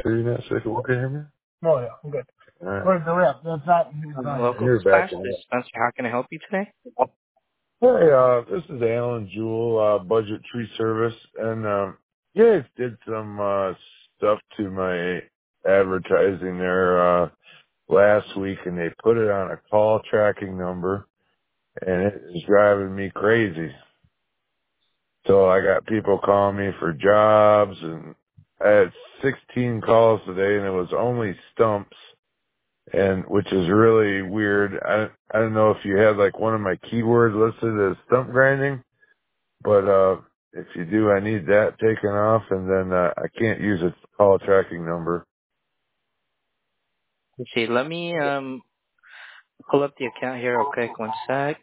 Sure you're not sick of working here, man? Oh, yeah, I'm good. All right. Where's the rep? That's not. And Local you're back dispatch. on This it. is Spencer. How can I help you today? Hey, this is Alan Jewell, Budget Tree Service, and you guys did some stuff to my advertising there last week, and they put it on a call tracking number, and it is driving me crazy. So I got people calling me for jobs, and I had 16 calls today, and it was only stumps. And which is really weird. I don't know if you had like one of my keywords listed as stump grinding, but if you do, I need that taken off, and then I can't use a call tracking number. Let's see. Let me pull up the account here real quick. One sec.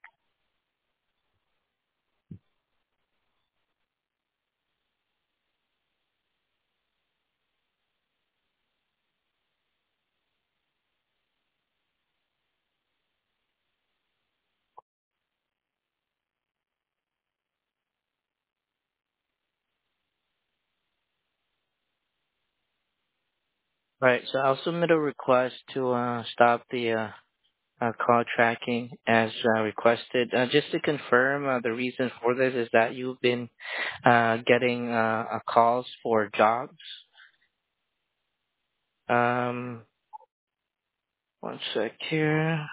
Right. So I'll submit a request to stop the call tracking as requested. Just to confirm, the reason for this is that you've been getting calls for jobs. Um, One sec here.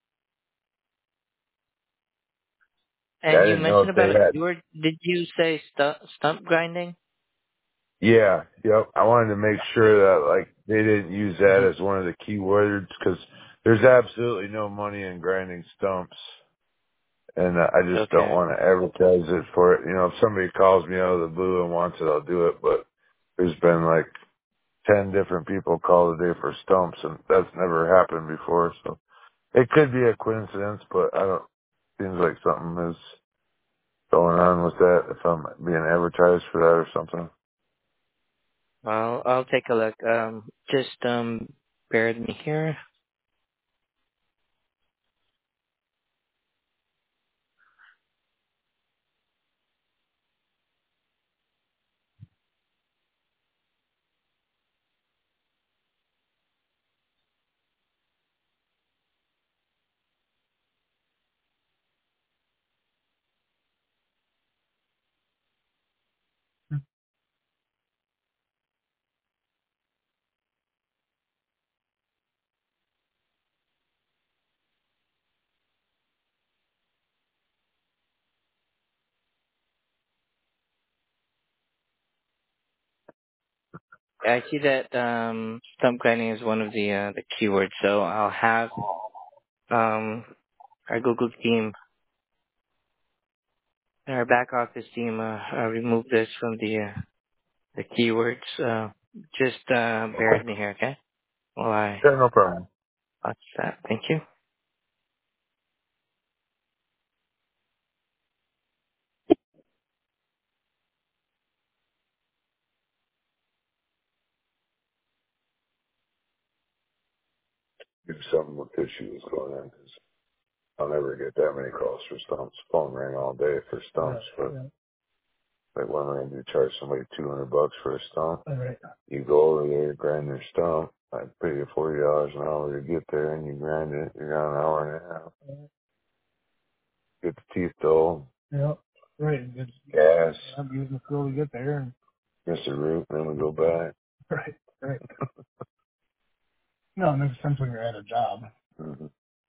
I And you didn't know mentioned if they about a had. keyword. Did you say stump grinding? Yeah, yep. I wanted to make sure that like they didn't use that Hmm. as one of the keywords because there's absolutely no money in grinding stumps. And I just don't Okay. want to advertise it for it. You know, if somebody calls me out of the blue and wants it, I'll do it. But there's been like 10 different people call today for stumps, and that's never happened before. So it could be a coincidence, but I don't. Seems like something is going on with that. If I'm being advertised for that or something. Well, I'll take a look. Just bear with me here. I see that stump grinding is one of the keywords, so I'll have our Google team, our back office team, remove this from the keywords. Just bear Okay. with me here, okay? While I Yeah, no problem. watch that. Thank you. Do something with issues going on because I'll never get that many calls for stumps. Phone rang all day for stumps, but like what am I going to do? Charge somebody $200 for a stump? All right. You go over there, grind their stump. I pay you $40 an hour to get there, and you grind it. You're got an hour and a half. Get the teeth dull, Yeah. Right. It's, gas, I'm using the fuel to get there. And, miss the route, and then we go back. right. Right. No, it makes sense when you're at a job. Mm-hmm.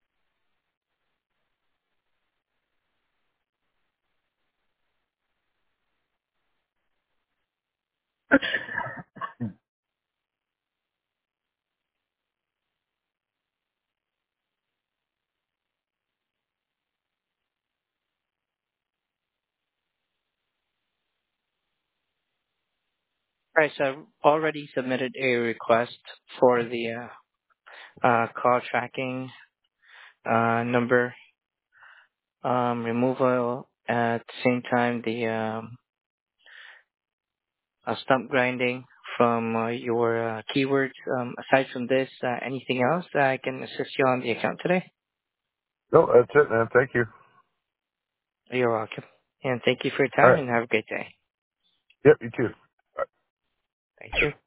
All right, so I've already submitted a request for the call tracking number removal. At the same time, the stump grinding from your keywords. Aside from this, anything else that I can assist you on the account today? No, that's it, man. Thank you. You're welcome. And thank you for your All time right. and have a great day. Yep, you too. Thank you.